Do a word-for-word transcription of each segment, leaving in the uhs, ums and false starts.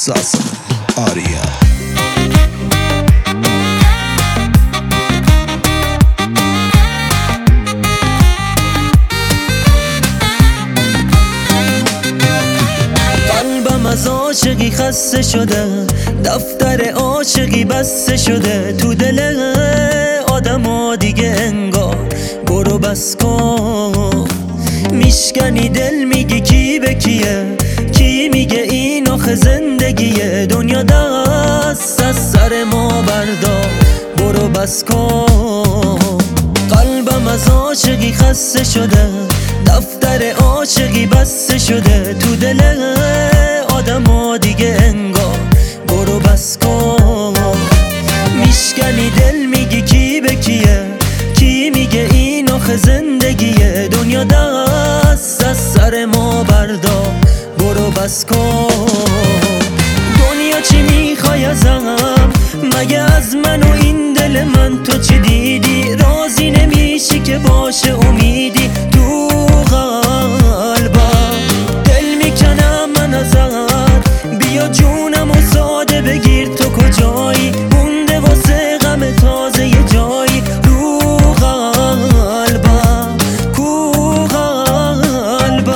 Sasa Arya. قلبم از عاشقی خسته شده، دفتر عاشقی بسته شده، تو دل آدم ها دیگه انگار برو بس کن. میشکنی دل میگی کی به کیه، کی میگه این آخه زندگیه. دنیا دست از سر ما بردار برو بس کن. قلبم از عاشقی خسته شده، دفتر عاشقی بسته شده، تو دل آدم ها دیگه انگار برو بس کن. میشکنی دل میگی کی به کیه، کی میگه این آخه زندگیه. دنیا دست از سر ما بردار برو بس کن. دنیا چی میخوای ازم، مگه از من و این دل من تو چی دیدی؟ راضی نمیشی که باشه امیدی تو قلبم. دل میکنم من ازت، بیا جونم و ساده بگیر تو کجایی. مونده واسه غم تازه یه جایی رو قلبم، کو قلبم.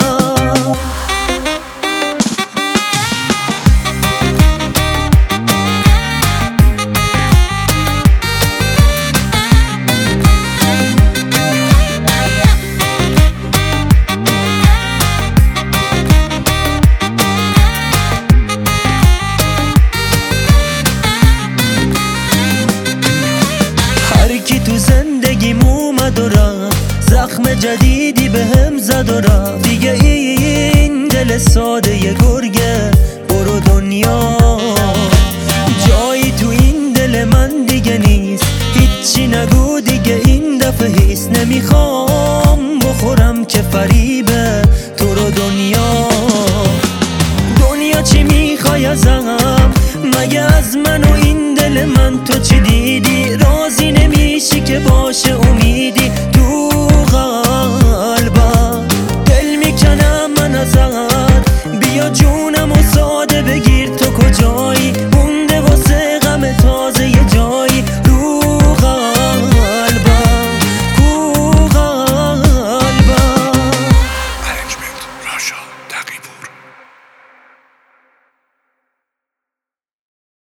کی تو زندگیم اومد و رفت، زخم جدیدی به هم زد و رفت. دیگه این دل ساده یه گرگه برو دنیا. جایی تو این دل من دیگه نیست، هیچی نگو دیگه این دفعه هیست. نمیخوام بخورم که فریبه تو رو دنیا. دنیا چی میخوای ازم، مگه از من و این دل من تو چی دیدی؟ راضی نمیشی که باشه امیدی